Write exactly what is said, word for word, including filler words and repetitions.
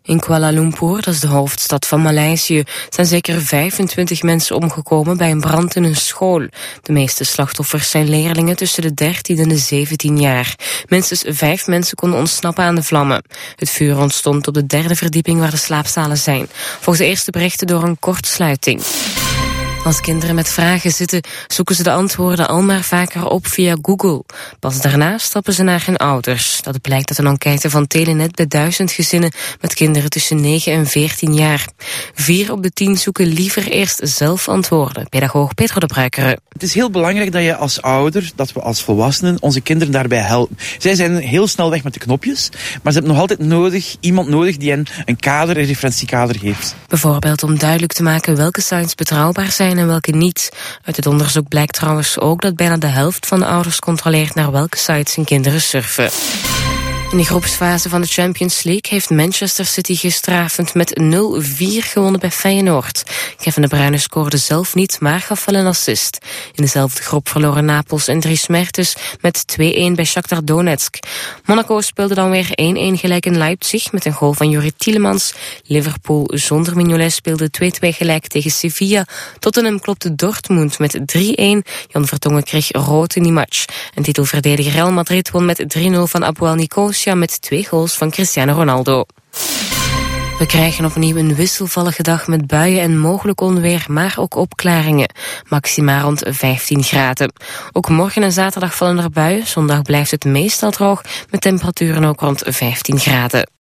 In Kuala Lumpur, dat is de hoofdstad van Maleisië, zijn zeker vijfentwintig mensen omgekomen bij een brand in een school. De meeste slachtoffers zijn leerlingen tussen de dertien en de zeventien jaar. Minstens vijf mensen konden ontsnappen aan de vlammen. Het vuur ontstond op de derde verdieping waar de slaapzalen zijn. Volgens de eerste berichten door een kortsluiting. Als kinderen met vragen zitten, zoeken ze de antwoorden al maar vaker op via Google. Pas daarna stappen ze naar hun ouders. Dat blijkt uit een enquête van Telenet bij duizend gezinnen met kinderen tussen negen en veertien jaar. Vier op de tien zoeken liever eerst zelf antwoorden. Pedagoog Pedro de Bruikere. Het is heel belangrijk dat je als ouder, dat we als volwassenen onze kinderen daarbij helpen. Zij zijn heel snel weg met de knopjes, maar ze hebben nog altijd nodig, iemand nodig die hen een kader, een referentiekader geeft. Bijvoorbeeld om duidelijk te maken welke sites betrouwbaar zijn en welke niet. Uit het onderzoek blijkt trouwens ook dat bijna de helft van de ouders controleert naar welke sites hun kinderen surfen. In de groepsfase van de Champions League heeft Manchester City gisteravond met nul vier gewonnen bij Feyenoord. Kevin De Bruyne scoorde zelf niet, maar gaf wel een assist. In dezelfde groep verloren Napels en Dries Mertens met twee-een bij Shakhtar Donetsk. Monaco speelde dan weer één-één gelijk in Leipzig met een goal van Juri Tielemans. Liverpool zonder Mignolet speelde twee-twee gelijk tegen Sevilla. Tottenham klopte Dortmund met drie-een. Jan Vertongen kreeg rood in die match. En titelverdediger Real Madrid won met drie-nul van Apoel Nicosia met twee goals van Cristiano Ronaldo. We krijgen opnieuw een wisselvallige dag met buien en mogelijk onweer, maar ook opklaringen. Maxima rond vijftien graden. Ook morgen en zaterdag vallen er buien. Zondag blijft het meestal droog met temperaturen ook rond vijftien graden.